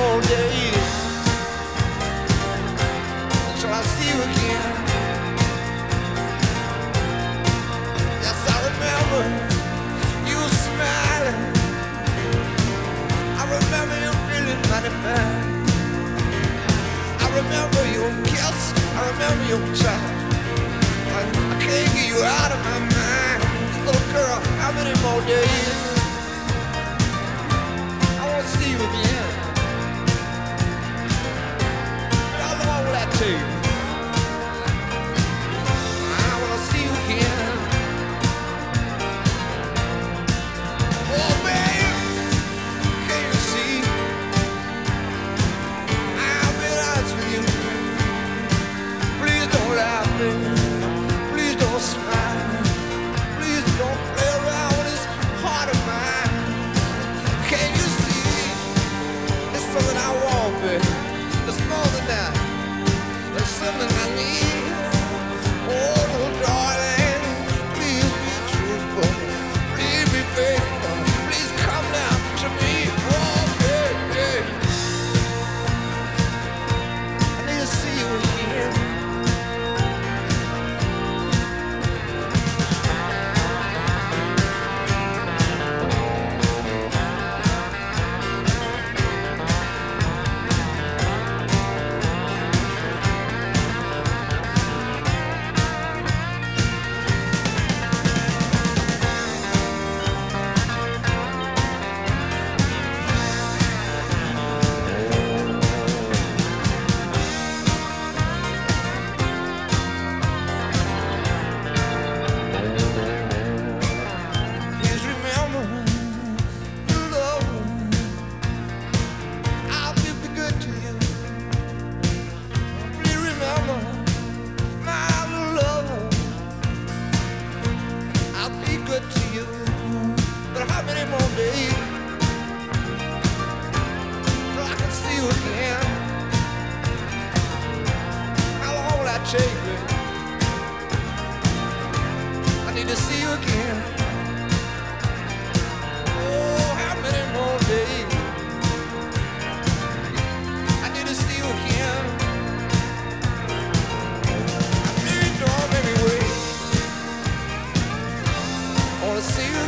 more days till I see you again. Yes, I remember you smiling. I remember you feeling mighty fine. I remember your kiss. I remember your touch. I can't get you out of my mind. Little girl, how many more days? I want to see you again. How long will that take? I want to see you again. Oh, babe, can you see? I'll be honest with you. Please don't laugh, baby. Please don't smile. Please don't play around with this heart of mine. Can you see? It's something I want, baby. It's more than that. It's something I need. Oh, darling, please be truthful. Please be faithful. Please come down to me. Oh, baby. I need to see you again. Please remember your love. I'll be good to you. Please remember my love. I'll be good to you. But how many more days till I can see you again? How long will that take, baby? I need to see you again. Oh, how many more days? I need to see you again. Please don't make me wait. I wanna see you